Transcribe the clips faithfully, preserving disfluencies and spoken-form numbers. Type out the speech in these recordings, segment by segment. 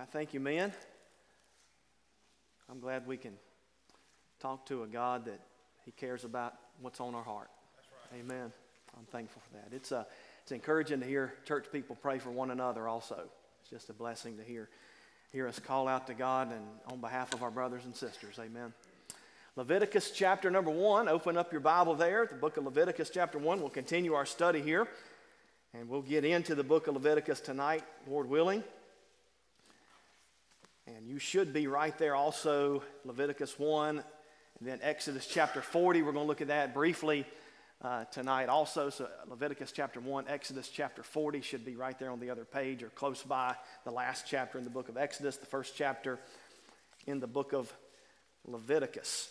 right, thank you, man. I'm glad we can talk to a God that He cares about what's on our heart. That's right. Amen. I'm thankful for that. It's, uh, it's encouraging to hear church people pray for one another also. It's just a blessing to hear, hear us call out to God and on behalf of our brothers and sisters. Amen. Leviticus chapter number one. Open up your Bible there. The book of Leviticus chapter one. We'll continue our study here. And we'll get into the book of Leviticus tonight, Lord willing. And you should be right there also, Leviticus one, and then Exodus chapter forty. We're going to look at that briefly uh, tonight also. So Leviticus chapter one, Exodus chapter forty should be right there on the other page or close by the last chapter in the book of Exodus, the first chapter in the book of Leviticus.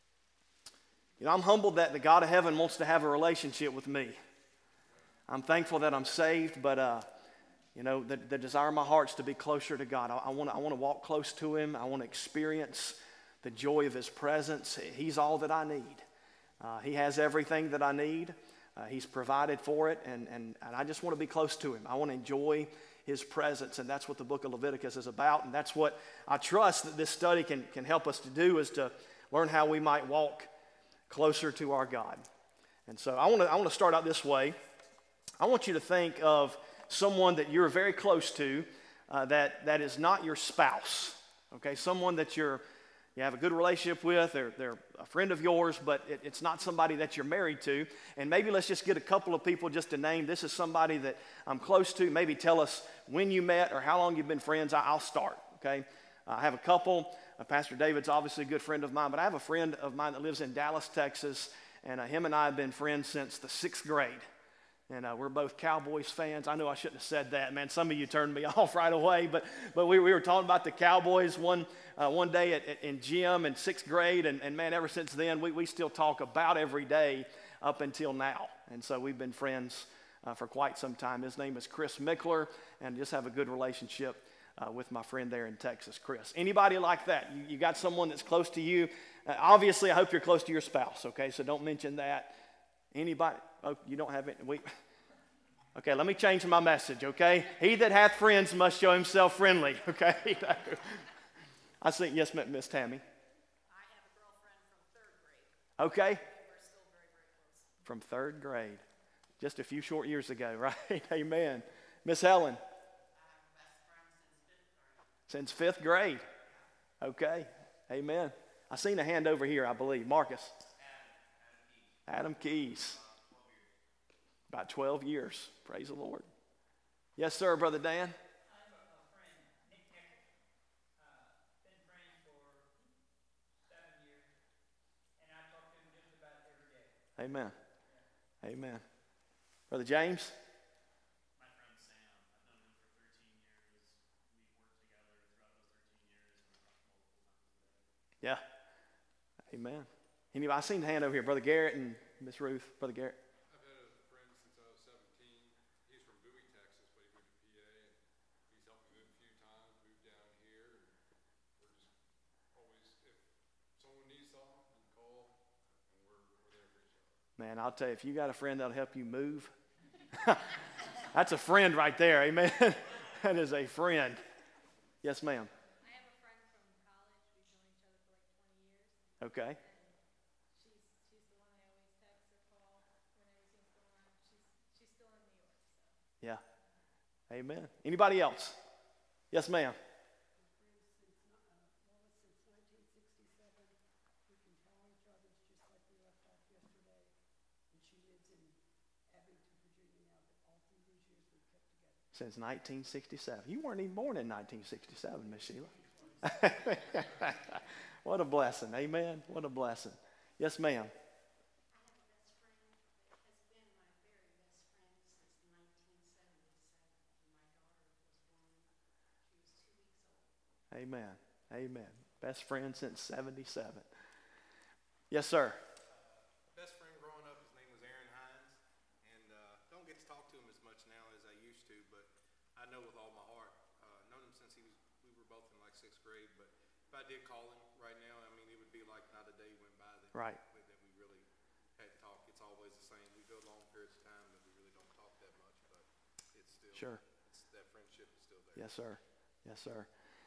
You know, I'm humbled that the God of heaven wants to have a relationship with me. I'm thankful that I'm saved, but uh, you know, the, the desire of my heart is to be closer to God. I, I want to I want to walk close to Him. I want to experience the joy of His presence. He's all that I need. Uh, he has everything that I need. Uh, he's provided for it, and, and, and I just want to be close to Him. I want to enjoy His presence, and that's what the book of Leviticus is about, and that's what I trust that this study can, can help us to do, is to learn how we might walk closer to our God. And so I want to I want to start out this way. I want you to think of someone that you're very close to uh, that, that is not your spouse, okay? Someone that you're, you have a good relationship with, they're, they're a friend of yours, but it, it's not somebody that you're married to. And maybe let's just get a couple of people just to name, this is somebody that I'm close to. Maybe tell us when you met or how long you've been friends. I, I'll start, okay? Uh, I have a couple. Uh, Pastor David's obviously a good friend of mine, but I have a friend of mine that lives in Dallas, Texas, and uh, him and I have been friends since the sixth grade. And uh, we're both Cowboys fans. I know I shouldn't have said that, man. Some of you turned me off right away. But but we, we were talking about the Cowboys one uh, one day at, at, in gym in sixth grade. And, and man, ever since then, we, we still talk about every day up until now. And so we've been friends uh, for quite some time. His name is Chris Mickler, and just have a good relationship uh, with my friend there in Texas, Chris. Anybody like that? You, you got someone that's close to you? Uh, obviously, I hope you're close to your spouse, okay? So don't mention that. Anybody? Oh, you don't have it. We, okay, let me change my message, okay? He that hath friends must show himself friendly, okay? I see, yes, Miss Tammy. I have a girlfriend from third grade. Okay. We're still very, very close. From third grade. Just a few short years ago, right? Amen. Miss Helen. I have a best friend since Since fifth grade. fifth grade. Okay. Amen. I seen a hand over here, I believe. Marcus. Adam Keys. About twelve years. Praise the Lord. Yes, sir, Brother Dan. I have a, a friend, Nick Eckert. Uh, been friends for seven years, and I talk to him just about every day. Amen. Yeah. Amen. Brother James. My friend Sam. I've known him for thirteen years. We've worked together throughout those thirteen years, and we've talked multiple times a day. Yeah. Amen. Anyway, I seen the hand over here. Brother Garrett and Miss Ruth. Brother Garrett. Man, I'll tell you, if you got a friend that'll help you move, that's a friend right there, amen? That is a friend. Yes, ma'am. I have a friend from college. We've known each other for like twenty years. Okay. And she's she's the one I always text or call when anything's going on. She's she's still in New York. So. Yeah. Amen. Anybody else? Yes, ma'am. Since nineteen sixty-seven. You weren't even born in nineteen sixty-seven, Miss Sheila. What a blessing. Amen. What a blessing. Yes, ma'am. I have a best friend that has been my very best friend since nineteen seventy-seven. And my daughter was born, she was two weeks old. Amen. Amen. Best friend since seventy-seven. Yes, sir. Best friend growing up, his name was Aaron Hines, and uh, don't get to talk to him as much now as I used to, but I know with all my heart. Uh, known him since he was, we were both in like sixth grade, but if I did call him right now, I mean, it would be like not a day went by that, Right. that we really had talk. It's always the same. We go long periods of time that we really don't talk that much, but it's still, Sure. it's, that friendship is still there. Yes, sir. Yes, sir.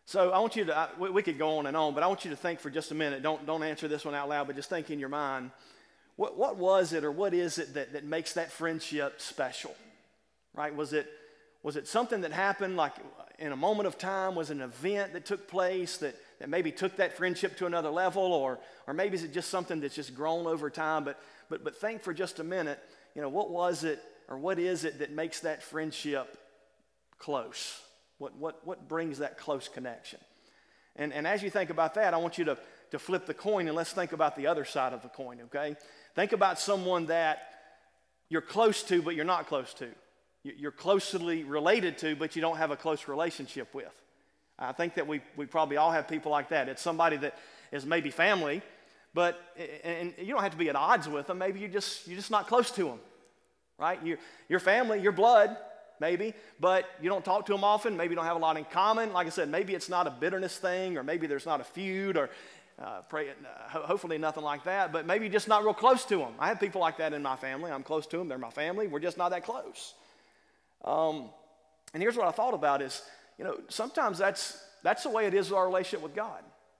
So I want you to, I, we, we could go on and on, but I want you to think for just a minute. Don't, don't answer this one out loud, but just think in your mind, what, what was it or what is it that, that makes that friendship special, right? Was it, was it something that happened like in a moment of time? Was it an event that took place that, that maybe took that friendship to another level? Or, or maybe is it just something that's just grown over time? But, but, but think for just a minute, you know, what was it or what is it that makes that friendship close? What, what, what brings that close connection? And, and as you think about that, I want you to, to flip the coin and let's think about the other side of the coin, okay? Think about someone that you're close to but you're not close to. You're closely related to but you don't have a close relationship with. I think that we, we probably all have people like that. It's somebody that is maybe family, but and you don't have to be at odds with them. Maybe you just, you're just not close to them, right? You're, your family, your blood, maybe, but you don't talk to them often. Maybe you don't have a lot in common. Like I said, maybe it's not a bitterness thing, or maybe there's not a feud, or uh, pray, uh, hopefully nothing like that, but maybe you're just not real close to them. I have people like that in my family. I'm close to them. They're my family. We're just not that close. Um, and here's what I thought about is, you know, sometimes that's, that's the way it is with our relationship with God.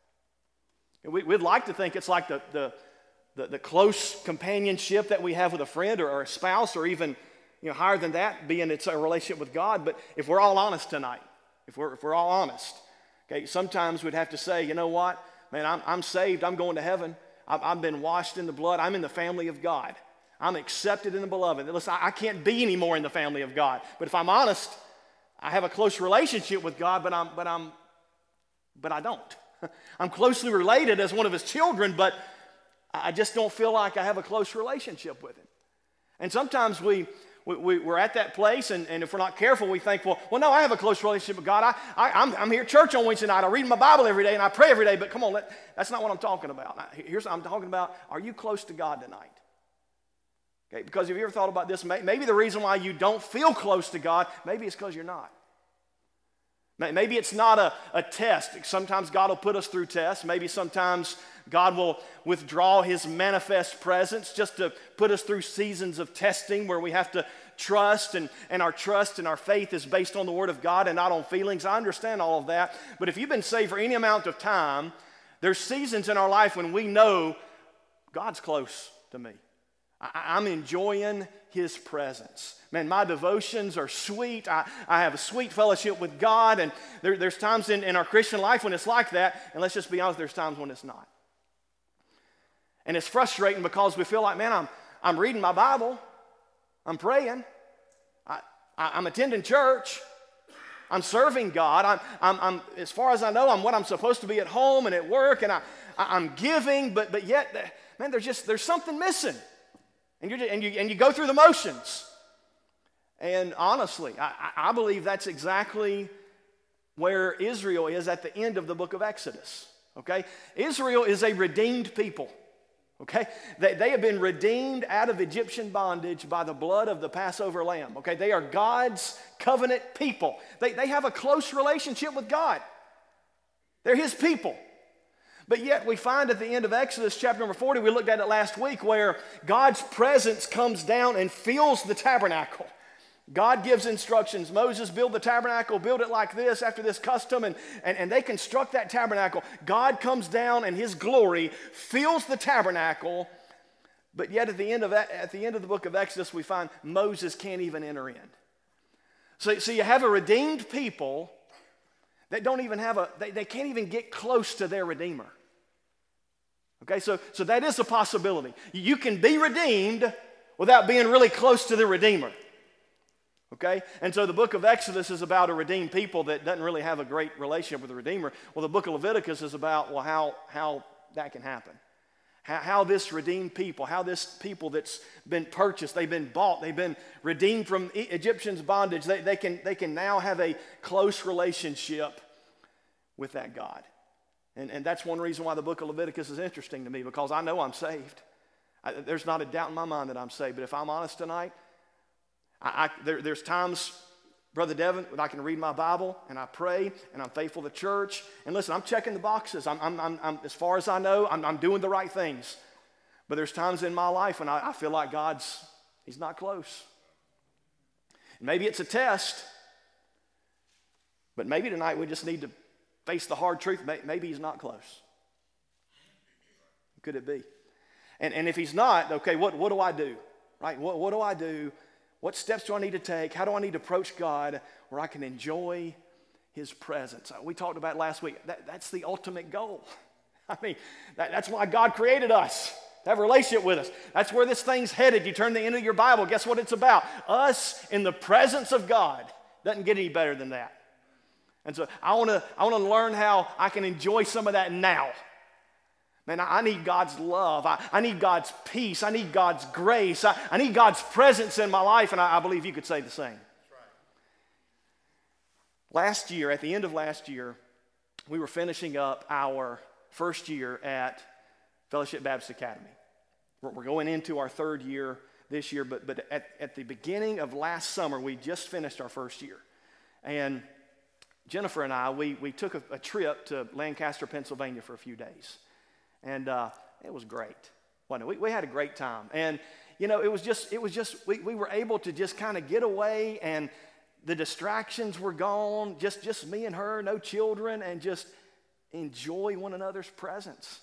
We, we'd like to think it's like the, the, the, the close companionship that we have with a friend or, or a spouse, or even, you know, higher than that, being it's a relationship with God. But if we're all honest tonight, if we're, if we're all honest, okay, sometimes we'd have to say, you know what, man, I'm, I'm saved, I'm going to heaven, I've, I've been washed in the blood, I'm in the family of God, I'm accepted in the beloved. Listen, I, I can't be any more in the family of God. But if I'm honest, I have a close relationship with God, but I'm, but I'm, but I don't. I'm closely related as one of His children, but I just don't feel like I have a close relationship with Him. And sometimes we, we, we we're at that place, and, and if we're not careful, we think, well, well, no, I have a close relationship with God. I, I, I'm, I'm here at church on Wednesday night. I read my Bible every day, and I pray every day. But come on, let, that's not what I'm talking about. Here's what I'm talking about. Are you close to God tonight? Okay, because have you ever thought about this? Maybe the reason why you don't feel close to God, maybe it's because you're not. Maybe it's not a, a test. Sometimes God will put us through tests. Maybe sometimes God will withdraw His manifest presence just to put us through seasons of testing where we have to trust, and, and our trust and our faith is based on the Word of God and not on feelings. I understand all of that. But if you've been saved for any amount of time, there's seasons in our life when we know God's close to me. I, I'm enjoying His presence. Man, my devotions are sweet. I, I have a sweet fellowship with God, and there, there's times in, in our Christian life when it's like that, and let's just be honest, there's times when it's not. And it's frustrating because we feel like, man, I'm, I'm reading my Bible, I'm praying, I, I, I'm attending church, I'm serving God, I'm, I'm, I'm, as far as I know, I'm what I'm supposed to be at home and at work, and I, I, I'm giving, but, but yet, man, there's just, there's something missing. And, you're, and, you, and you go through the motions. And honestly, I, I believe that's exactly where Israel is at the end of the book of Exodus. Okay? Israel is a redeemed people. Okay? They, they have been redeemed out of Egyptian bondage by the blood of the Passover lamb. Okay? They are God's covenant people. They, they have a close relationship with God. They're His people. But yet we find at the end of Exodus chapter number forty, we looked at it last week, where God's presence comes down and fills the tabernacle. God gives instructions. Moses, build the tabernacle, build it like this, after this custom, and, and, and they construct that tabernacle. God comes down and His glory fills the tabernacle, but yet at the end of that, at the end of the book of Exodus, we find Moses can't even enter in. So, so you have a redeemed people that don't even have a, they, they can't even get close to their Redeemer. Okay, so, so that is a possibility. You can be redeemed without being really close to the Redeemer. Okay, and so the book of Exodus is about a redeemed people that doesn't really have a great relationship with the Redeemer. Well, the book of Leviticus is about, well, how, how that can happen. How, how this redeemed people, how this people that's been purchased, they've been bought, they've been redeemed from Egyptians' bondage, they, they, can, they can now have a close relationship with that God. And, and that's one reason why the book of Leviticus is interesting to me, because I know I'm saved. I, there's not a doubt in my mind that I'm saved. But if I'm honest tonight, I, I, there, there's times, Brother Devin, when I can read my Bible and I pray and I'm faithful to church. And listen, I'm checking the boxes. I'm, I'm, I'm, I'm as far as I know, I'm, I'm doing the right things. But there's times in my life when I, I feel like God's, He's not close. Maybe it's a test, but maybe tonight we just need to face the hard truth, maybe he's not close. Could it be? And, and if he's not, okay, what, what do I do? Right? What, what do I do? What steps do I need to take? How do I need to approach God where I can enjoy his presence? We talked about last week. That, that's the ultimate goal. I mean, that, that's why God created us, to have a relationship with us. That's where this thing's headed. You turn the end of your Bible, guess what it's about? Us in the presence of God. Doesn't get any better than that. And so I want to I want to learn how I can enjoy some of that now. Man, I need God's love. I, I need God's peace. I need God's grace. I, I need God's presence in my life, and I, I believe you could say the same. That's right. Last year, at the end of last year, we were finishing up our first year at Fellowship Baptist Academy. We're, we're going into our third year this year, but, but at, at the beginning of last summer, we just finished our first year. And Jennifer and I, we, we took a, a trip to Lancaster, Pennsylvania for a few days. And uh, it was great. Well, no, we, we had a great time. And, you know, it was just, it was just we, we were able to just kind of get away, and the distractions were gone, just, just me and her, no children, and just enjoy one another's presence.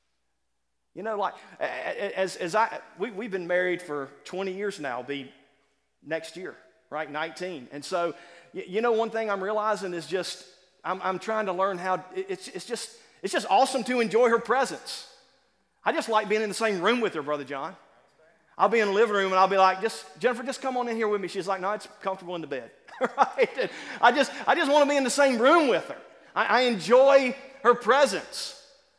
You know, like, as, as I, we, we've been married for twenty years now, be next year, right, nineteen. And so, you, you know, one thing I'm realizing is just, I'm, I'm trying to learn how, it's, it's just, It's just awesome to enjoy her presence. I just like being in the same room with her, Brother John. I'll be in the living room and I'll be like, just Jennifer, just come on in here with me. She's like, no, it's comfortable in the bed. Right? And I just, I just want to be in the same room with her. I, I enjoy her presence.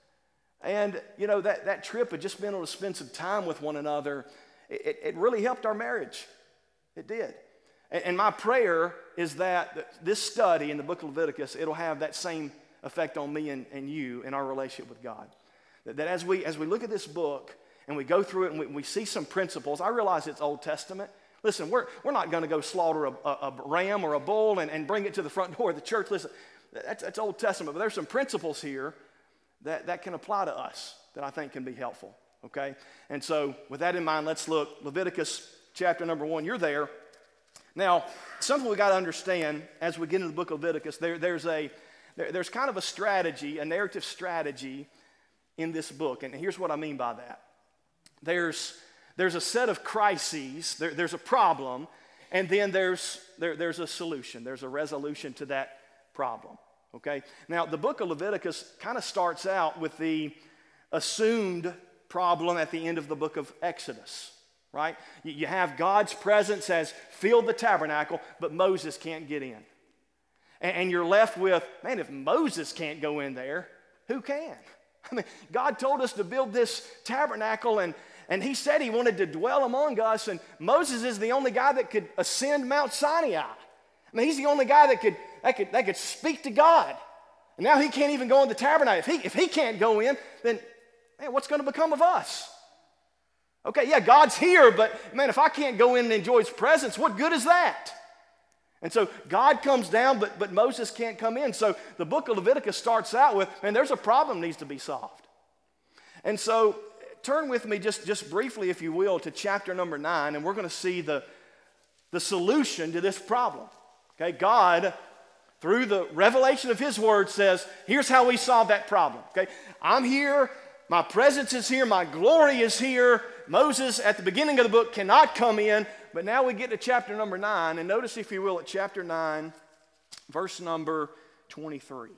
And, you know, that, that trip of just being able to spend some time with one another, it, it really helped our marriage. It did. And, and my prayer is that this study in the book of Leviticus, it'll have that same effect on me and, and you in our relationship with God. That, that as we as we look at this book and we go through it and we, we see some principles, I realize it's Old Testament. Listen, we're we're not going to go slaughter a, a, a ram or a bull and, and bring it to the front door of the church. Listen, that's, that's Old Testament, but there's some principles here that, that can apply to us that I think can be helpful, okay? And so with that in mind, let's look. Leviticus chapter number one, you're there. Now, something we got to understand as we get into the book of Leviticus, there, there's a There, there's kind of a strategy, a narrative strategy in this book. And here's what I mean by that. There's, there's a set of crises, there, there's a problem, and then there's, there, there's a solution. There's a resolution to that problem, okay? Now, the book of Leviticus kind of starts out with the assumed problem at the end of the book of Exodus, right? You, you have God's presence has filled the tabernacle, but Moses can't get in. And you're left with, man, if Moses can't go in there, who can? I mean, God told us to build this tabernacle, and, and he said he wanted to dwell among us, and Moses is the only guy that could ascend Mount Sinai. I mean, he's the only guy that could, that could, that could speak to God. And now he can't even go in the tabernacle. If he, if he can't go in, then, man, what's going to become of us? Okay, yeah, God's here, but, man, if I can't go in and enjoy his presence, what good is that? And so God comes down, but, but Moses can't come in. So the book of Leviticus starts out with, man, there's a problem that needs to be solved. And so turn with me just, just briefly, if you will, to chapter number nine, and we're going to see the, the solution to this problem. Okay, God, through the revelation of his word, says, here's how we solve that problem. Okay, I'm here, my presence is here, my glory is here. Moses, at the beginning of the book, cannot come in. But now we get to chapter number nine, and notice, if you will, at chapter nine, verse number twenty-three.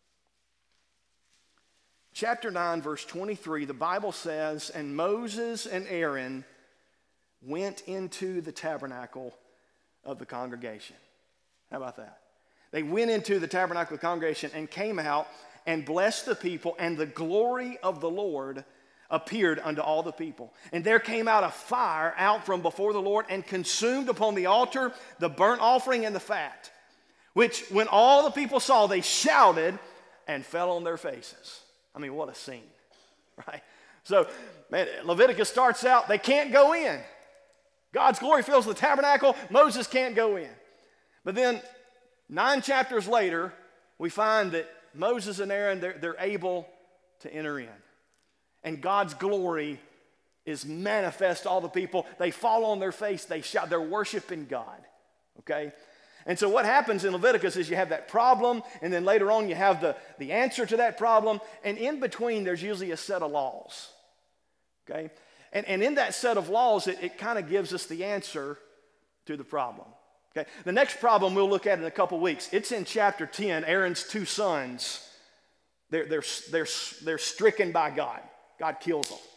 Chapter nine, verse twenty-three, the Bible says, and Moses and Aaron went into the tabernacle of the congregation. How about that? They went into the tabernacle of the congregation and came out and blessed the people, and the glory of the Lord appeared unto all the people. And there came out a fire out from before the Lord and consumed upon the altar the burnt offering and the fat, which when all the people saw, they shouted and fell on their faces. I mean, what a scene, right? So, man, Leviticus starts out, they can't go in. God's glory fills the tabernacle, Moses can't go in. But then, nine chapters later, we find that Moses and Aaron, they're, they're able to enter in. And God's glory is manifest to all the people. They fall on their face. They shout. They're worshiping God. Okay? And so what happens in Leviticus is you have that problem, and then later on you have the, the answer to that problem, and in between there's usually a set of laws, okay? And, and in that set of laws, it, it kind of gives us the answer to the problem, okay? The next problem we'll look at in a couple weeks, it's in chapter ten, Aaron's two sons, they're, they're, they're, they're stricken by God. God kills them.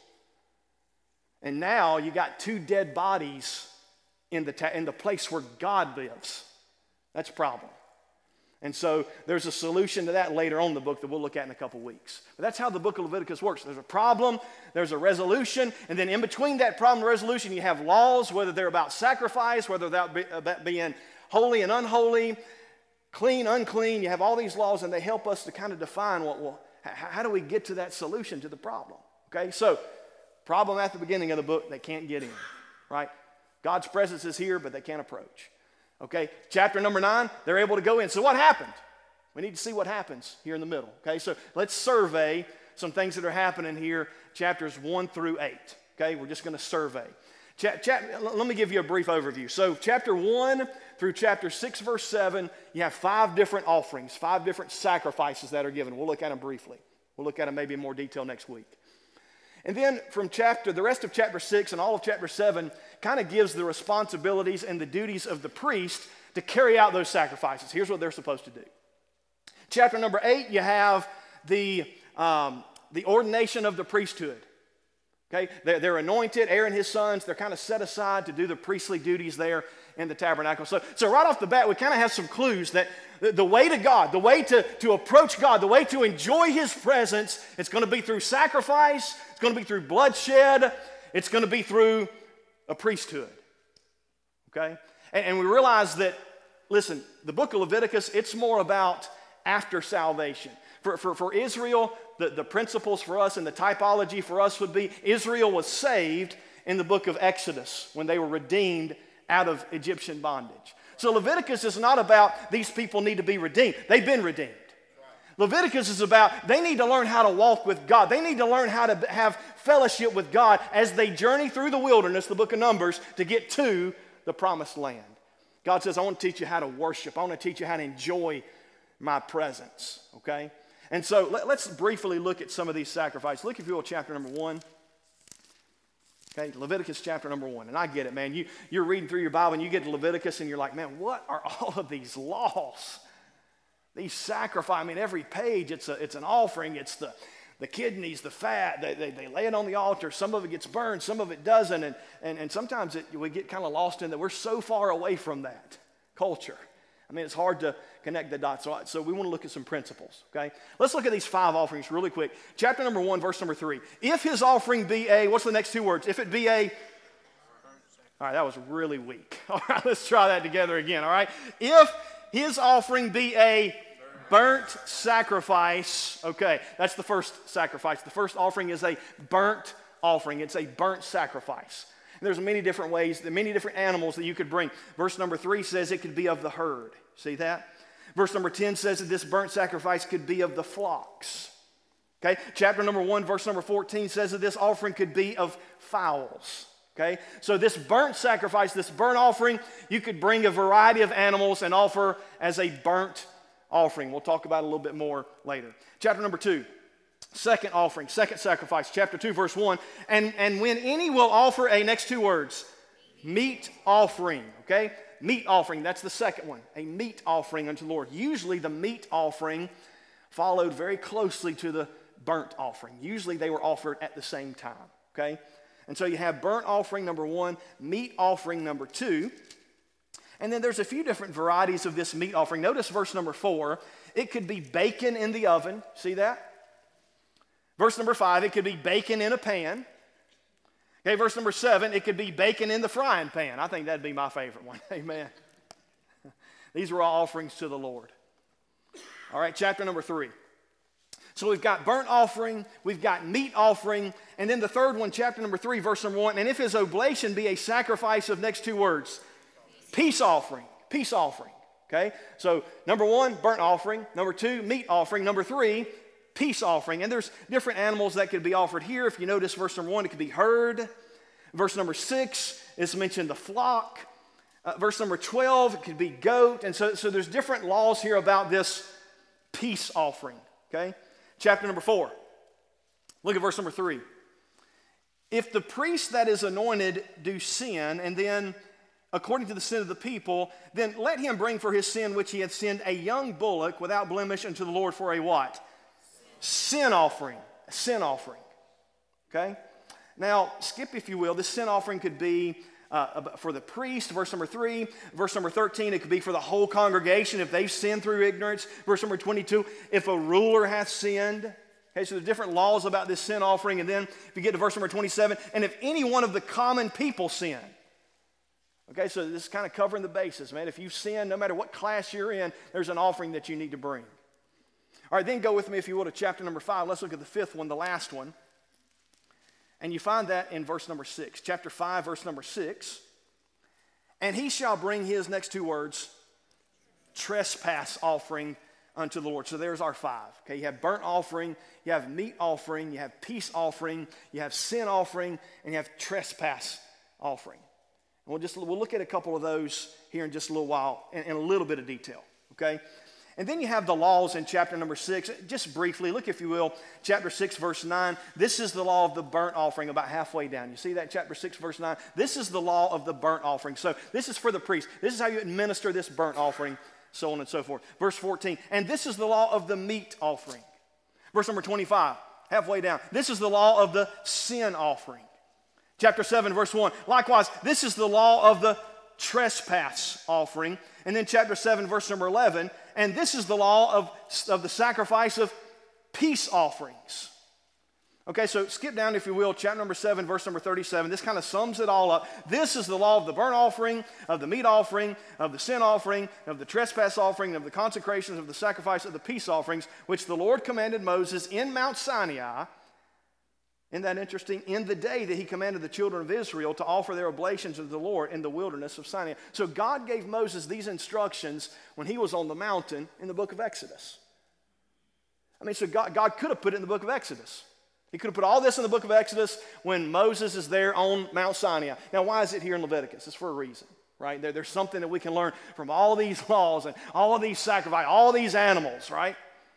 And now you got two dead bodies in the, ta- in the place where God lives. That's a problem. And so there's a solution to that later on in the book that we'll look at in a couple weeks. But that's how the book of Leviticus works. There's a problem, there's a resolution, and then in between that problem and resolution, you have laws, whether they're about sacrifice, whether they're about being holy and unholy, clean, unclean. You have all these laws, and they help us to kind of define what, well, how do we get to that solution to the problem? Okay, so problem at the beginning of the book, they can't get in, right? God's presence is here, but they can't approach. Okay, chapter number nine, they're able to go in. So what happened? We need to see what happens here in the middle. Okay, so let's survey some things that are happening here, chapters one through eight. Okay, we're just going to survey. Cha- cha- let me give you a brief overview. So chapter one through chapter six, verse seven, you have five different offerings, five different sacrifices that are given. We'll look at them briefly. We'll look at them maybe in more detail next week. And then from chapter, the rest of chapter six and all of chapter seven kind of gives the responsibilities and the duties of the priest to carry out those sacrifices. Here's what they're supposed to do. Chapter number eight, you have the, um, the ordination of the priesthood. Okay, they're, they're anointed, Aaron and his sons, they're kind of set aside to do the priestly duties there in the tabernacle. So, so right off the bat, we kind of have some clues that the, the way to God, the way to, to approach God, the way to enjoy his presence, it's going to be through sacrifice, it's going to be through bloodshed, it's going to be through a priesthood. Okay? And, and we realize that, listen, the book of Leviticus, it's more about after salvation. For, for, for Israel, the, the principles for us and the typology for us would be Israel was saved in the book of Exodus when they were redeemed out of Egyptian bondage. So Leviticus is not about these people need to be redeemed. They've been redeemed. Leviticus is about they need to learn how to walk with God. They need to learn how to have fellowship with God as they journey through the wilderness, the book of Numbers, to get to the promised land. God says, I want to teach you how to worship. I want to teach you how to enjoy my presence, okay? And so let, let's briefly look at some of these sacrifices. Look, if you will, chapter number one. Okay, Leviticus chapter number one. And I get it, man. You, you're reading through your Bible and you get to Leviticus and you're like, man, what are all of these laws? These sacrifices, I mean, every page, it's, a, it's an offering. It's the, the kidneys, the fat. They, they, they lay it on the altar. Some of it gets burned. Some of it doesn't. And, and, and sometimes it, we get kind of lost in that. We're so far away from that culture. I mean, it's hard to connect the dots. So, so we want to look at some principles, okay? Let's look at these five offerings really quick. Chapter number one, verse number three. If his offering be a, what's the next two words? If it be a, all right, that was really weak. All right, let's try that together again, all right? If his offering be a burnt sacrifice, okay, that's the first sacrifice. The first offering is a burnt offering. It's a burnt sacrifice. And there's many different ways, many different animals that you could bring. Verse number three says it could be of the herd. See that? Verse number ten says that this burnt sacrifice could be of the flocks. Okay? Chapter number one, verse number fourteen says that this offering could be of fowls. Okay? So this burnt sacrifice, this burnt offering, you could bring a variety of animals and offer as a burnt offering. We'll talk about it a little bit more later. Chapter number two. Second offering, second sacrifice, chapter two, verse one. And, and when any will offer a, next two words, meat offering, okay? Meat offering, that's the second one, a meat offering unto the Lord. Usually the meat offering followed very closely to the burnt offering. Usually they were offered at the same time, okay? And so you have burnt offering number one, meat offering number two. And then there's a few different varieties of this meat offering. Notice verse number four. It could be bacon in the oven. See that? Verse number five, it could be bacon in a pan. Okay, verse number seven, it could be bacon in the frying pan. I think that'd be my favorite one. Amen. These were all offerings to the Lord. All right, chapter number three. So we've got burnt offering, we've got meat offering, and then the third one, chapter number three, verse number one, and if his oblation be a sacrifice of next two words, peace offering, peace offering. Okay, so number one, burnt offering. Number two, meat offering. Number three, peace offering. And there's different animals that could be offered here. If you notice verse number one, it could be herd. Verse number six is mentioned the flock. Uh, verse number twelve, it could be goat. And so, so there's different laws here about this peace offering, okay? Chapter number four. Look at verse number three. If the priest that is anointed do sin, and then according to the sin of the people, then let him bring for his sin which he hath sinned a young bullock without blemish unto the Lord for a what? Sin, sin offering. A sin offering. Okay? Now, skip if you will. This sin offering could be uh, for the priest, verse number three. Verse number thirteen, it could be for the whole congregation if they've sinned through ignorance. Verse number twenty-two, if a ruler hath sinned. Okay, so there's different laws about this sin offering. And then if you get to verse number twenty-seven, and if any one of the common people sin. Okay, so this is kind of covering the bases, man. If you sin, no matter what class you're in, there's an offering that you need to bring. All right, then go with me, if you will, to chapter number five. Let's look at the fifth one, the last one. And you find that in verse number six. Chapter five, verse number six. And he shall bring his, next two words, trespass offering unto the Lord. So there's our five. Okay, you have burnt offering, you have meat offering, you have peace offering, you have sin offering, and you have trespass offering. And we'll just we'll look at a couple of those here in just a little while in, in a little bit of detail. Okay, and then you have the laws in chapter number six. Just briefly, look if you will, chapter six, verse nine. This is the law of the burnt offering, about halfway down. You see that, chapter six, verse nine? This is the law of the burnt offering. So this is for the priest. This is how you administer this burnt offering, so on and so forth. Verse fourteen, and this is the law of the meat offering. Verse number twenty-five, halfway down. This is the law of the sin offering. Chapter seven, verse one, likewise, this is the law of the trespass offering. And then chapter seven, verse number eleven, and this is the law of, of the sacrifice of peace offerings. Okay, so skip down, if you will, chapter number seven, verse number thirty-seven. This kind of sums it all up. This is the law of the burnt offering, of the meat offering, of the sin offering, of the trespass offering, of the consecrations, of the sacrifice of the peace offerings, which the Lord commanded Moses in Mount Sinai. Isn't that interesting? In the day that he commanded the children of Israel to offer their oblations to the Lord in the wilderness of Sinai. So God gave Moses these instructions when he was on the mountain in the book of Exodus. I mean, so God, God could have put it in the book of Exodus. He could have put all this in the book of Exodus when Moses is there on Mount Sinai. Now, why is it here in Leviticus? It's for a reason, right? There, there's something that we can learn from all these laws and all of these sacrifices, all these animals, right?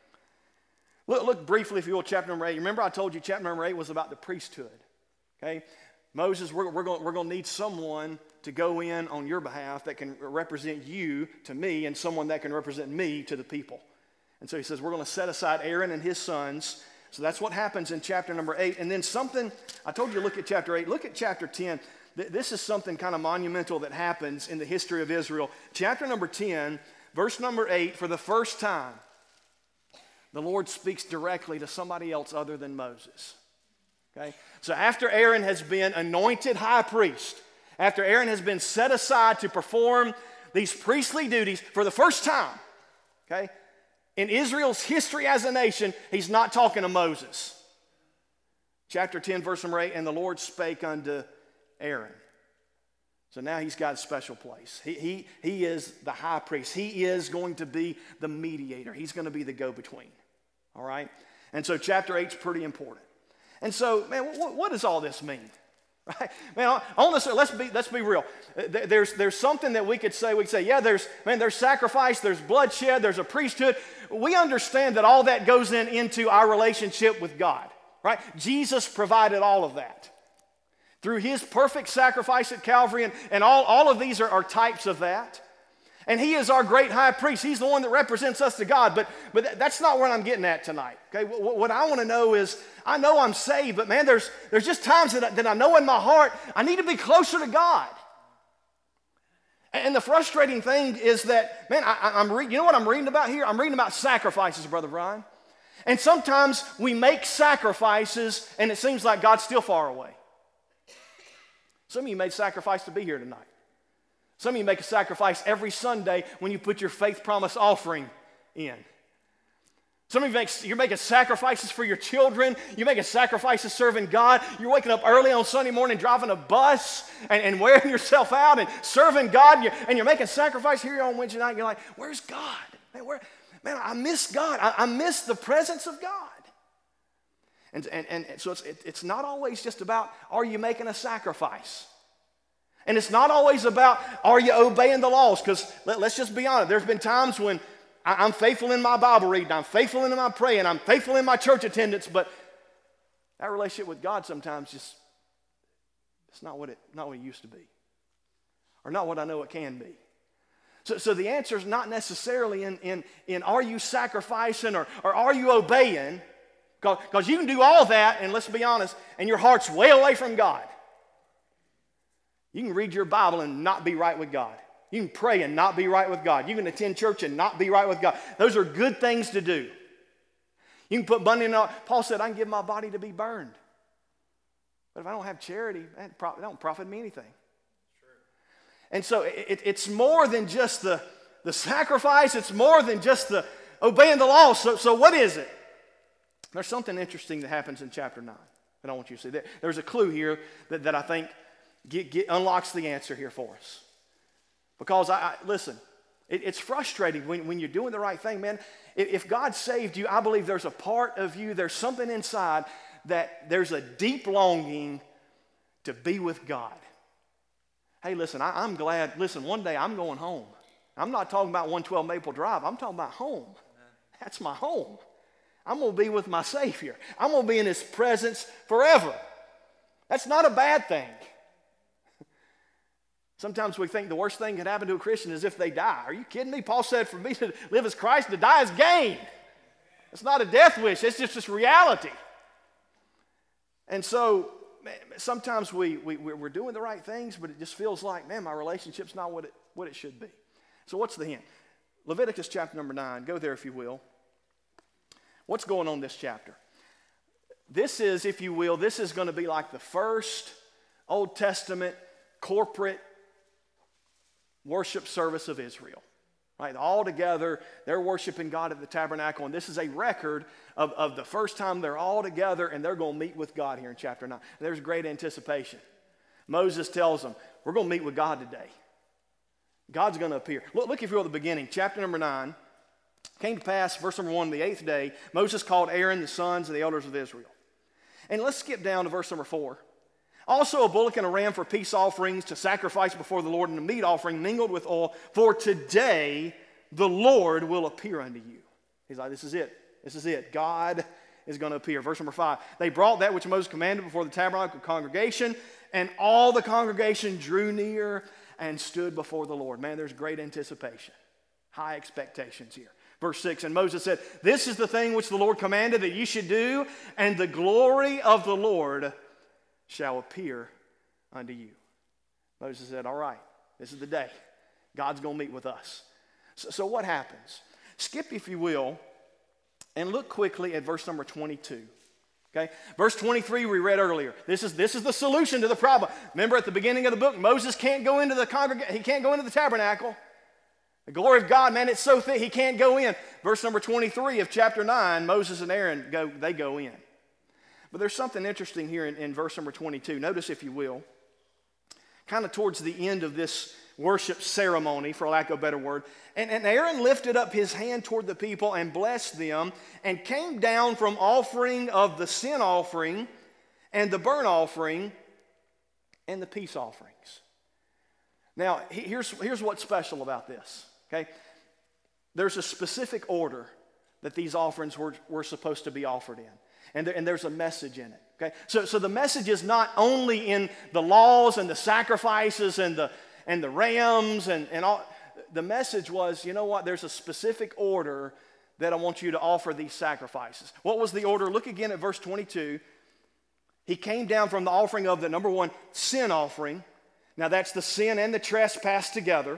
Look, look briefly, if you will, chapter number eight. Remember I told you chapter number eight was about the priesthood, okay? Moses, we're, we're going we're going to need someone to go in on your behalf that can represent you to me and someone that can represent me to the people. And so he says we're going to set aside Aaron and his sons. So that's what happens in chapter number eight. And then something, I told you to look at chapter eight. Look at chapter ten. This is something kind of monumental that happens in the history of Israel. Chapter number ten, verse number eight, for the first time, the Lord speaks directly to somebody else other than Moses. Okay? So after Aaron has been anointed high priest, after Aaron has been set aside to perform these priestly duties for the first time, okay, in Israel's history as a nation, he's not talking to Moses. Chapter ten, verse number eight, and the Lord spake unto Aaron. So now he's got a special place. He, he, he is the high priest. He is going to be the mediator. He's going to be the go-between. All right? And so chapter eight is pretty important. And so, man, what, what does all this mean? Right? Man, honestly, let's be let's be real. There's there's something that we could say. We could say, yeah, there's man, there's sacrifice, there's bloodshed, there's a priesthood. We understand that all that goes in into our relationship with God. Right? Jesus provided all of that through his perfect sacrifice at Calvary, and, and all, all of these are, are types of that. And he is our great high priest. He's the one that represents us to God. But, but that's not what I'm getting at tonight. Okay? What, what I want to know is, I know I'm saved, but man, there's, there's just times that I, that I know in my heart I need to be closer to God. And the frustrating thing is that, man, I, I'm re- you know what I'm reading about here? I'm reading about sacrifices, Brother Brian. And sometimes we make sacrifices and it seems like God's still far away. Some of you made sacrifice to be here tonight. Some of you make a sacrifice every Sunday when you put your faith promise offering in. Some of you make, you're making sacrifices for your children. You're making sacrifices serving God. You're waking up early on Sunday morning, driving a bus and, and wearing yourself out and serving God. And you're, and you're making sacrifice here on Wednesday night. You're like, where's God? Man, where, man I miss God. I, I miss the presence of God. And, and, and so it's, it, it's not always just about, are you making a sacrifice? And it's not always about, are you obeying the laws? Because let, let's just be honest. There's been times when I, I'm faithful in my Bible reading, I'm faithful in my praying, I'm faithful in my church attendance, but that relationship with God sometimes just, it's not what it, not what it used to be. Or not what I know it can be. So, so the answer is not necessarily in, in, in are you sacrificing or, or are you obeying? Because you can do all that, and let's be honest, and your heart's way away from God. You can read your Bible and not be right with God. You can pray and not be right with God. You can attend church and not be right with God. Those are good things to do. You can put money in it. Paul said, I can give my body to be burned. But if I don't have charity, it don't profit me anything. And so it, it's more than just the, the sacrifice. It's more than just the obeying the law. So, so what is it? There's something interesting that happens in chapter nine that I want you to see. There, there's a clue here that, that I think get, get, unlocks the answer here for us. Because, I, I listen, it, it's frustrating when, when you're doing the right thing, man. If, if God saved you, I believe there's a part of you, there's something inside that there's a deep longing to be with God. Hey, listen, I, I'm glad. Listen, one day I'm going home. I'm not talking about one twelve Maple Drive. I'm talking about home. That's my home. I'm going to be with my Savior. I'm going to be in His presence forever. That's not a bad thing. Sometimes we think the worst thing that can happen to a Christian is if they die. Are you kidding me? Paul said, for me to live as Christ, to die is gain. It's not a death wish. It's just this reality. And so sometimes we, we, we're doing the right things, but it just feels like, man, my relationship's not what it, what it should be. So what's the hint? Leviticus chapter number nine. Go there if you will. What's going on in this chapter? This is, if you will, this is going to be like the first Old Testament corporate worship service of Israel. Right? All together, they're worshiping God at the tabernacle, and this is a record of, of the first time they're all together, and they're going to meet with God here in chapter nine. And there's great anticipation. Moses tells them, we're going to meet with God today. God's going to appear. Look, look if you're at the beginning, chapter number nine. Came to pass, verse number one, the eighth day, Moses called Aaron, the sons, and the elders of Israel. And let's skip down to verse number four. Also a bullock and a ram for peace offerings to sacrifice before the Lord, and a meat offering mingled with oil. For today the Lord will appear unto you. He's like, this is it. This is it. God is going to appear. Verse number five. They brought that which Moses commanded before the tabernacle congregation, and all the congregation drew near and stood before the Lord. Man, there's great anticipation. High expectations here. Verse six, and Moses said, this is the thing which the Lord commanded that you should do, and the glory of the Lord shall appear unto you. Moses said, all right, this is the day. God's going to meet with us. So, so what happens? Skip, if you will, and look quickly at verse number twenty-two. Okay? Verse twenty-three we read earlier. This is, this is the solution to the problem. Remember at the beginning of the book, Moses can't go into the congregation. He can't go into the tabernacle. The glory of God, man, it's so thick he can't go in. Verse number twenty-three of chapter nine, Moses and Aaron, go, they go in. But there's something interesting here in, in verse number twenty-two. Notice, if you will, kind of towards the end of this worship ceremony, for lack of a better word. And, and Aaron lifted up his hand toward the people and blessed them, and came down from offering of the sin offering and the burnt offering and the peace offerings. Now, here's, here's what's special about this. Okay, there's a specific order that these offerings were, were supposed to be offered in. And, there, and there's a message in it. Okay, so, so the message is not only in the laws and the sacrifices and the, and the rams and, and all. The message was, you know what, there's a specific order that I want you to offer these sacrifices. What was the order? Look again at verse twenty-two. He came down from the offering of the, number one, sin offering. Now that's the sin and the trespass together.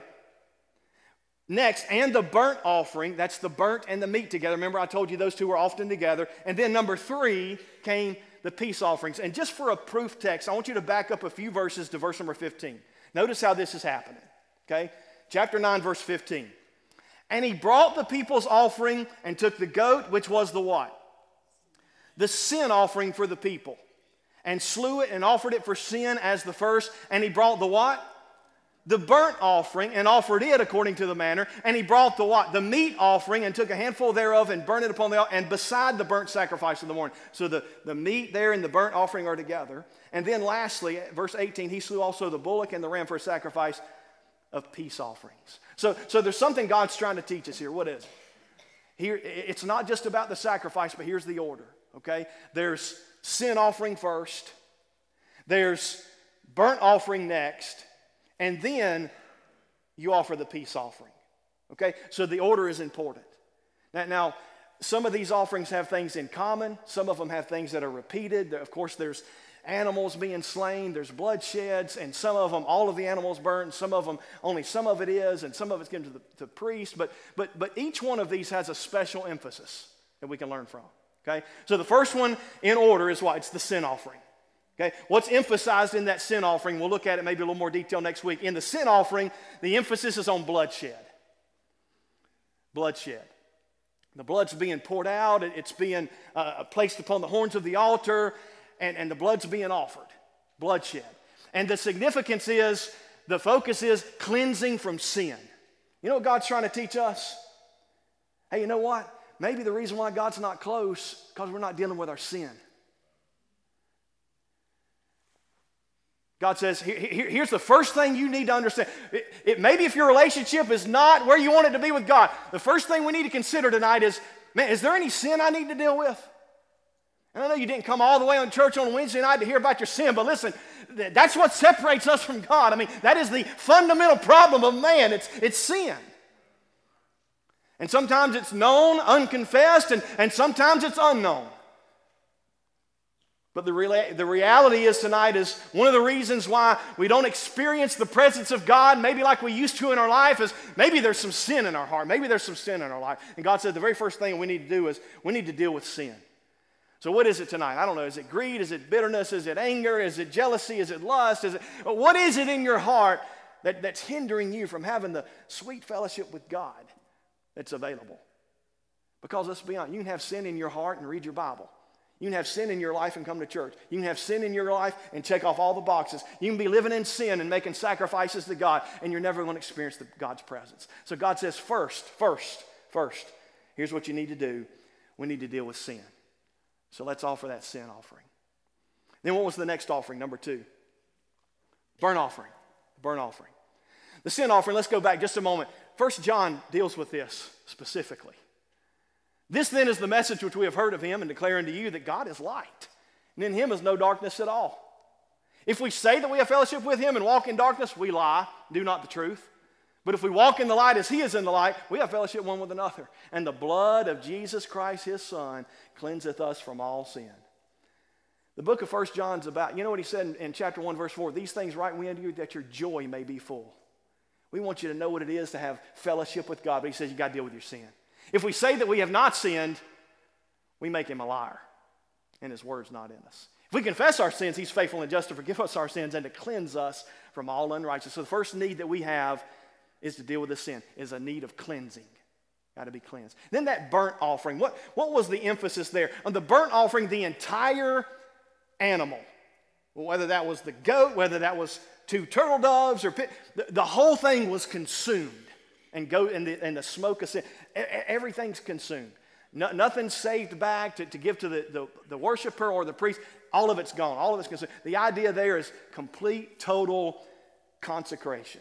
Next, and the burnt offering, that's the burnt and the meat together. Remember, I told you those two were often together. And then number three came the peace offerings. And just for a proof text, I want you to back up a few verses to verse number fifteen. Notice how this is happening, okay? Chapter nine, verse fifteen. And he brought the people's offering and took the goat, which was the what? The sin offering for the people. And slew it and offered it for sin as the first. And he brought the what? the burnt offering and offered it according to the manner. And he brought the what? The meat offering and took a handful thereof and burned it upon the altar and beside the burnt sacrifice of the morning. So the, the meat there and the burnt offering are together. And then lastly, verse eighteen, he slew also the bullock and the ram for a sacrifice of peace offerings. So, so there's something God's trying to teach us here. What is it? Here, it's not just about the sacrifice, but here's the order, okay? There's sin offering first. There's burnt offering next. And then you offer the peace offering, okay? So the order is important. Now, now, some of these offerings have things in common. Some of them have things that are repeated. Of course, there's animals being slain, there's bloodsheds, and some of them, all of the animals burnt, some of them, only some of it is, and some of it's given to the, to the priest. But, but, but each one of these has a special emphasis that we can learn from, okay? So the first one in order is what? It's the sin offering, okay? What's emphasized in that sin offering, we'll look at it maybe a little more detail next week. In the sin offering, the emphasis is on bloodshed. Bloodshed. The blood's being poured out, it's being uh, placed upon the horns of the altar, And, and the blood's being offered, bloodshed. And the significance is, the focus is cleansing from sin. You know what God's trying to teach us? Hey, you know what? Maybe the reason why God's not close is because we're not dealing with our sin. God says, here, here, here's the first thing you need to understand. It, it, maybe if your relationship is not where you want it to be with God, the first thing we need to consider tonight is, man, is there any sin I need to deal with? And I know you didn't come all the way on church on Wednesday night to hear about your sin, but listen, that's what separates us from God. I mean, that is the fundamental problem of man. It's, it's sin. And sometimes it's known, unconfessed, and, and sometimes it's unknown. But the, rea- the reality is tonight is one of the reasons why we don't experience the presence of God maybe like we used to in our life is maybe there's some sin in our heart. Maybe there's some sin in our life. And God said the very first thing we need to do is we need to deal with sin. So what is it tonight? I don't know. Is it greed? Is it bitterness? Is it anger? Is it jealousy? Is it lust? Is it, what is it in your heart that, that's hindering you from having the sweet fellowship with God that's available? Because let's be honest, you can have sin in your heart and read your Bible. You can have sin in your life and come to church. You can have sin in your life and check off all the boxes. You can be living in sin and making sacrifices to God, and you're never going to experience the, God's presence. So God says, first, first, first, here's what you need to do. We need to deal with sin. So let's offer that sin offering. Then what was the next offering, number two? Burnt offering. Burnt offering. The sin offering, let's go back just a moment. First John deals with this specifically. This then is the message which we have heard of him and declare unto you that God is light, and in him is no darkness at all. If we say that we have fellowship with him and walk in darkness, we lie, do not the truth. But if we walk in the light as he is in the light, we have fellowship one with another. And the blood of Jesus Christ, his son, cleanseth us from all sin. The book of First John's about, you know what he said in, in chapter one, verse four? These things write we unto you that your joy may be full. We want you to know what it is to have fellowship with God. But he says you got to deal with your sin. If we say that we have not sinned, we make him a liar. And his word's not in us. If we confess our sins, he's faithful and just to forgive us our sins and to cleanse us from all unrighteousness. So the first need that we have is to deal with the sin, is a need of cleansing. Got to be cleansed. Then that burnt offering. What, what was the emphasis there? On the burnt offering, the entire animal, whether that was the goat, whether that was two turtle doves, or pit, the, the whole thing was consumed. And go and the, and the smoke of sin, everything's consumed. No, nothing's saved back to, to give to the, the, the worshiper or the priest. All of it's gone. All of it's consumed. The idea there is complete, total consecration.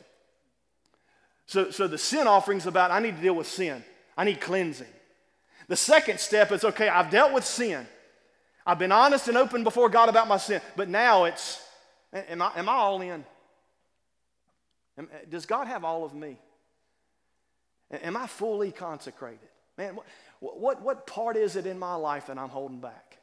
So, so the sin offering's about, I need to deal with sin. I need cleansing. The second step is, okay, I've dealt with sin. I've been honest and open before God about my sin. But now it's, am I, am I all in? Am, does God have all of me? Am I fully consecrated? Man, what, what, what part is it in my life that I'm holding back?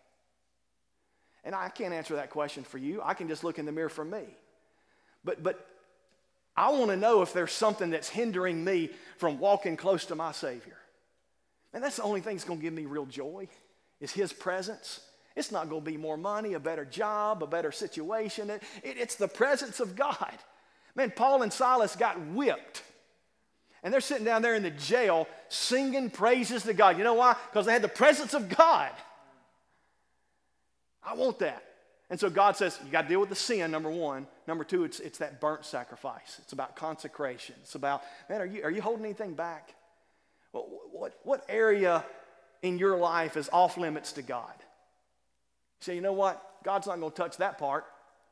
And I can't answer that question for you. I can just look in the mirror for me. But, but I want to know if there's something that's hindering me from walking close to my Savior. And that's the only thing that's going to give me real joy is his presence. It's not going to be more money, a better job, a better situation. It, it, it's the presence of God. Man, Paul and Silas got whipped. And they're sitting down there in the jail singing praises to God. You know why? Because they had the presence of God. I want that. And so God says, you got to deal with the sin, number one. Number two, it's, it's that burnt sacrifice. It's about consecration. It's about, man, are you, are you holding anything back? What, what, what area in your life is off limits to God? You say, you know what? God's not going to touch that part.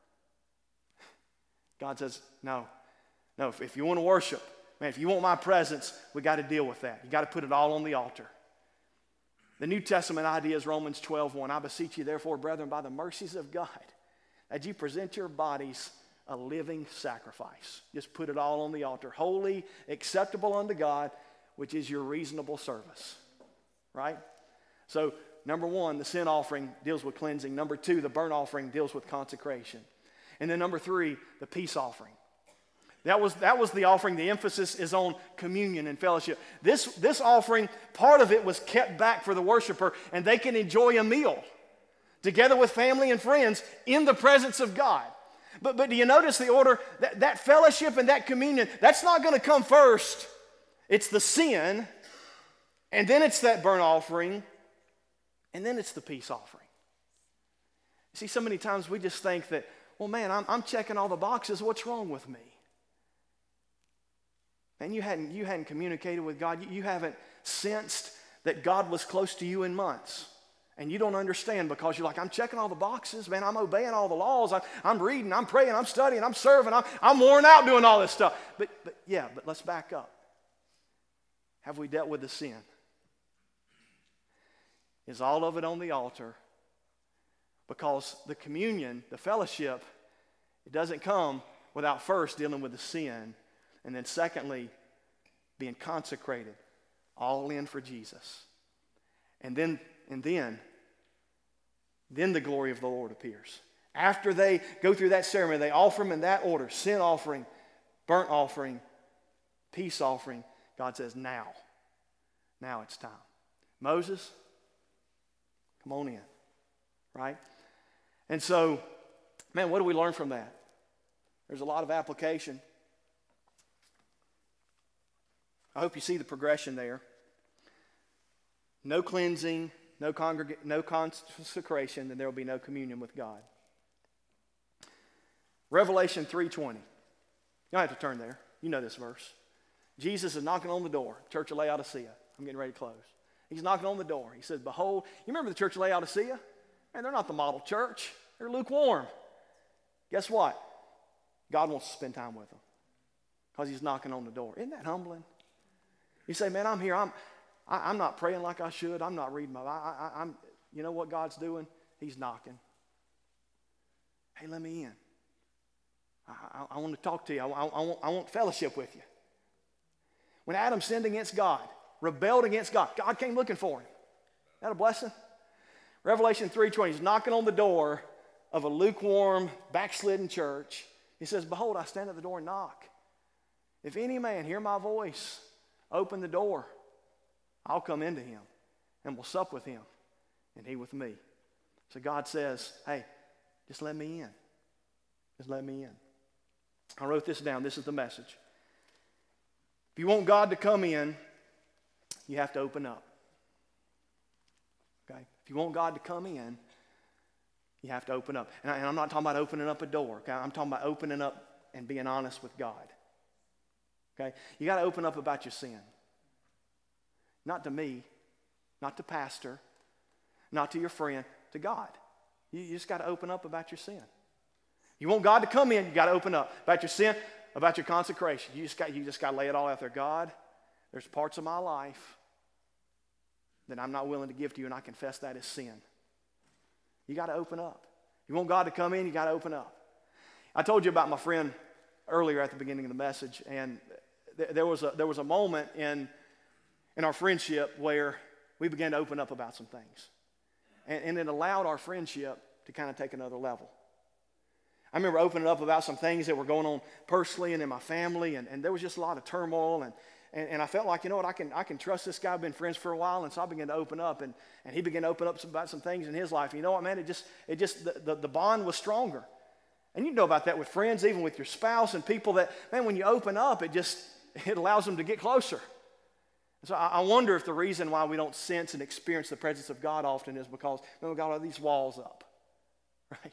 God says, no. No, if, if you want to worship, man, if you want my presence, we got to deal with that. You got to put it all on the altar. The New Testament idea is Romans twelve one. I beseech you, therefore, brethren, by the mercies of God, that you present your bodies a living sacrifice. Just put it all on the altar. Holy, acceptable unto God, which is your reasonable service. Right? So, number one, the sin offering deals with cleansing. Number two, the burnt offering deals with consecration. And then number three, the peace offering. That was, that was the offering. The emphasis is on communion and fellowship. This, this offering, part of it was kept back for the worshiper, and they can enjoy a meal together with family and friends in the presence of God. But, but do you notice the order? That, that fellowship and that communion, that's not going to come first. It's the sin, and then it's that burnt offering, and then it's the peace offering. See, so many times we just think that, well, man, I'm, I'm checking all the boxes. What's wrong with me? And you hadn't, you hadn't communicated with God. You, you haven't sensed that God was close to you in months. And you don't understand because you're like, I'm checking all the boxes, man. I'm obeying all the laws. I'm, I'm reading, I'm praying, I'm studying, I'm serving. I'm, I'm worn out doing all this stuff. But, but yeah, but let's back up. Have we dealt with the sin? Is all of it on the altar? Because the communion, the fellowship, it doesn't come without first dealing with the sin. And then secondly, being consecrated, all in for Jesus. And then, and then, then the glory of the Lord appears. After they go through that ceremony, they offer them in that order: sin offering, burnt offering, peace offering. God says, now, now it's time. Moses, come on in, right? And so, man, what do we learn from that? There's a lot of application. I hope you see the progression there. No cleansing, no, congreg- no consecration, then there will be no communion with God. Revelation three twenty. You don't have to turn there. You know this verse. Jesus is knocking on the door, Church of Laodicea. I'm getting ready to close. He's knocking on the door. He says, behold, you remember the Church of Laodicea? Man, they're not the model church. They're lukewarm. Guess what? God wants to spend time with them because he's knocking on the door. Isn't that humbling? You say, man, I'm here. I'm, I, I'm not praying like I should. I'm not reading my Bible. I, I, I'm, you know what God's doing? He's knocking. Hey, let me in. I, I, I want to talk to you. I, I, I, want, I want fellowship with you. When Adam sinned against God, rebelled against God, God came looking for him. Isn't that a blessing? Revelation three twenty, he's knocking on the door of a lukewarm, backslidden church. He says, behold, I stand at the door and knock. If any man hear my voice, open the door, I'll come into him and we'll sup with him and he with me. So God says, hey, just let me in. Just let me in. I wrote this down. This is the message. If you want God to come in, you have to open up. Okay? If you want God to come in, you have to open up. And, I, and I'm not talking about opening up a door. Okay? I'm talking about opening up and being honest with God. Okay? You got to open up about your sin. Not to me, not to pastor, not to your friend, to God. You, you just got to open up about your sin. You want God to come in, you got to open up about your sin, about your consecration. You just got you just got to lay it all out there. God, there's parts of my life that I'm not willing to give to you, and I confess that as sin. You got to open up. You want God to come in, you got to open up. I told you about my friend earlier at the beginning of the message, and th- there was a there was a moment in in our friendship where we began to open up about some things, and, and it allowed our friendship to kind of take another level. I remember opening up about some things that were going on personally and in my family, and, and there was just a lot of turmoil, and, and, and I felt like, you know what, I can I can trust this guy. I've been friends for a while, and so I began to open up, and, and he began to open up some, about some things in his life. And you know what, man, it just, it just the, the, the bond was stronger. And you know about that with friends, even with your spouse and people that, man, when you open up, it just, it allows them to get closer. So I, I wonder if the reason why we don't sense and experience the presence of God often is because, man, we got all these walls up, right?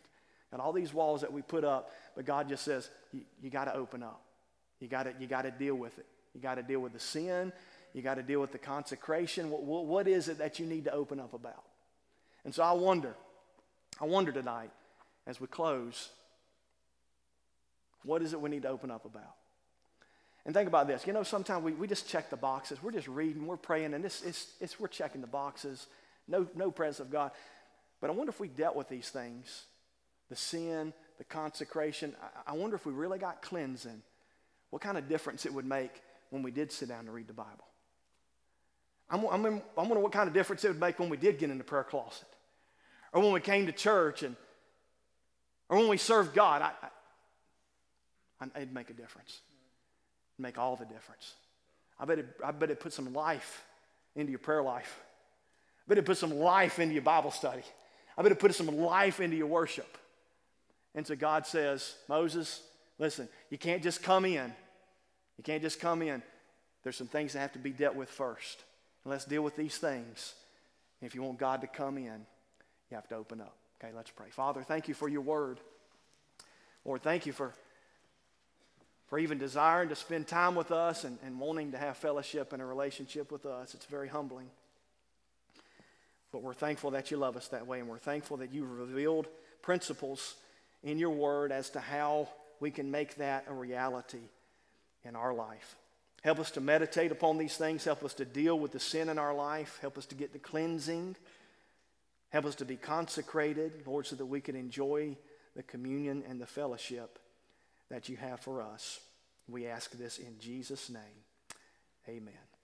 Got all these walls that we put up, but God just says, you, you got to open up. You got to you got to deal with it. You got to deal with the sin. You got to deal with the consecration. What, what, what is it that you need to open up about? And so I wonder, I wonder tonight, as we close, what is it we need to open up about? And think about this. You know, sometimes we, we just check the boxes. We're just reading, we're praying, and it's, it's, it's, we're checking the boxes. No, no presence of God. But I wonder if we dealt with these things, the sin, the consecration. I, I wonder if we really got cleansing, what kind of difference it would make when we did sit down to read the Bible. I'm, I'm, in, I wonder what kind of difference it would make when we did get in the prayer closet, or when we came to church, and or when we served God. I, I, it'd make a difference. It'd make all the difference. I bet it, I bet it put some life into your prayer life. I bet it put some life into your Bible study. I bet it put some life into your worship. And so God says, Moses, listen, you can't just come in. You can't just come in. There's some things that have to be dealt with first. And let's deal with these things. And if you want God to come in, you have to open up. Okay, let's pray. Father, thank you for your word. Lord, thank you for, for even desiring to spend time with us and, and wanting to have fellowship and a relationship with us. It's very humbling. But we're thankful that you love us that way, and we're thankful that you've revealed principles in your word as to how we can make that a reality in our life. Help us to meditate upon these things. Help us to deal with the sin in our life. Help us to get the cleansing. Help us to be consecrated, Lord, so that we can enjoy the communion and the fellowship that you have for us. We ask this in Jesus' name. Amen.